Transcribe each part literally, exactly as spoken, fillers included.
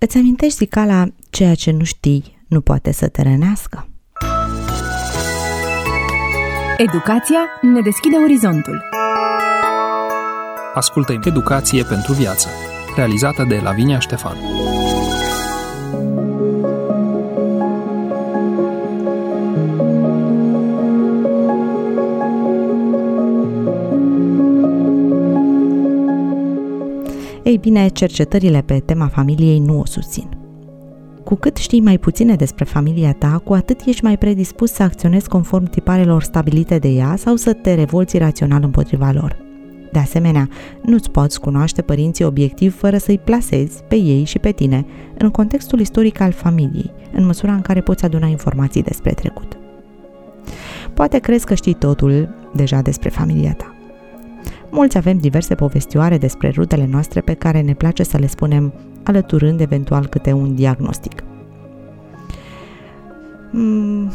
Îți amintești zicala, ceea ce nu știi nu poate să te rănească? Educația ne deschide orizontul. Ascultă Educație pentru viață, realizată de Lavinia Ștefan. Ei bine, cercetările pe tema familiei nu o susțin. Cu cât știi mai puține despre familia ta, cu atât ești mai predispus să acționezi conform tiparelor stabilite de ea sau să te revolți rațional împotriva lor. De asemenea, nu-ți poți cunoaște părinții obiectiv fără să-i plasezi pe ei și pe tine în contextul istoric al familiei, în măsura în care poți aduna informații despre trecut. Poate crezi că știi totul deja despre familia ta. Mulți avem diverse povestioare despre rudele noastre pe care ne place să le spunem, alăturând eventual câte un diagnostic. Mm.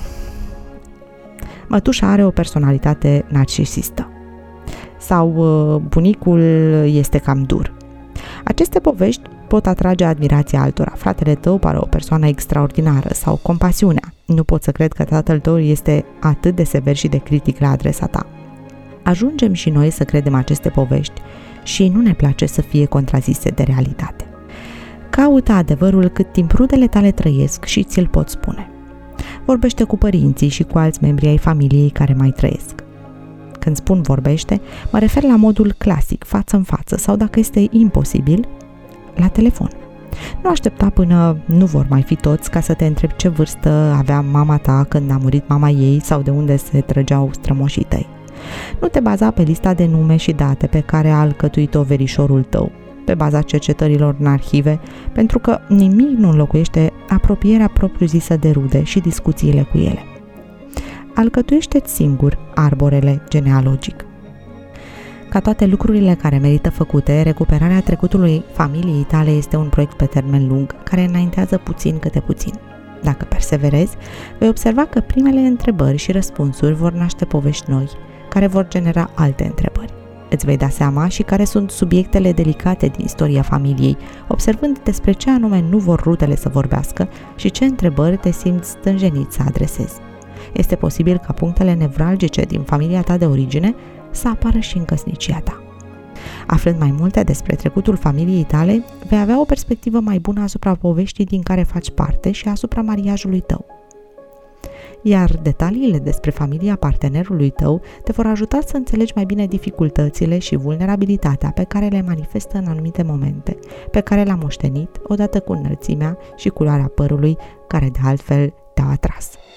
Mătușa are o personalitate narcisistă. Sau bunicul este cam dur. Aceste povești pot atrage admirația altora. Fratele tău pare o persoană extraordinară sau compasiunea. Nu pot să cred că tatăl tău este atât de sever și de critic la adresa ta. Ajungem și noi să credem aceste povești și nu ne place să fie contrazise de realitate. Caută adevărul cât timp rudele tale trăiesc și ți-l pot spune. Vorbește cu părinții și cu alți membri ai familiei care mai trăiesc. Când spun vorbește, mă refer la modul clasic, față în față, sau dacă este imposibil, la telefon. Nu aștepta până nu vor mai fi toți ca să te întrebi ce vârstă avea mama ta când a murit mama ei sau de unde se trăgeau strămoșii tăi. Nu te baza pe lista de nume și date pe care a alcătuit-o verișorul tău, pe baza cercetărilor în arhive, pentru că nimic nu înlocuiește apropierea propriu-zisă de rude și discuțiile cu ele. Alcătuiește-ți singur arborele genealogic. Ca toate lucrurile care merită făcute, recuperarea trecutului familiei tale este un proiect pe termen lung, care înaintează puțin câte puțin. Dacă perseverezi, vei observa că primele întrebări și răspunsuri vor naște povești noi, care vor genera alte întrebări. Îți vei da seama și care sunt subiectele delicate din istoria familiei, observând despre ce anume nu vor rudele să vorbească și ce întrebări te simți stânjenit să adresezi. Este posibil ca punctele nevralgice din familia ta de origine să apară și în căsnicia ta. Aflând mai multe despre trecutul familiei tale, vei avea o perspectivă mai bună asupra poveștii din care faci parte și asupra mariajului tău. Iar detaliile despre familia partenerului tău te vor ajuta să înțelegi mai bine dificultățile și vulnerabilitatea pe care le manifestă în anumite momente, pe care le-a moștenit odată cu înălțimea și culoarea părului care de altfel te-au atras.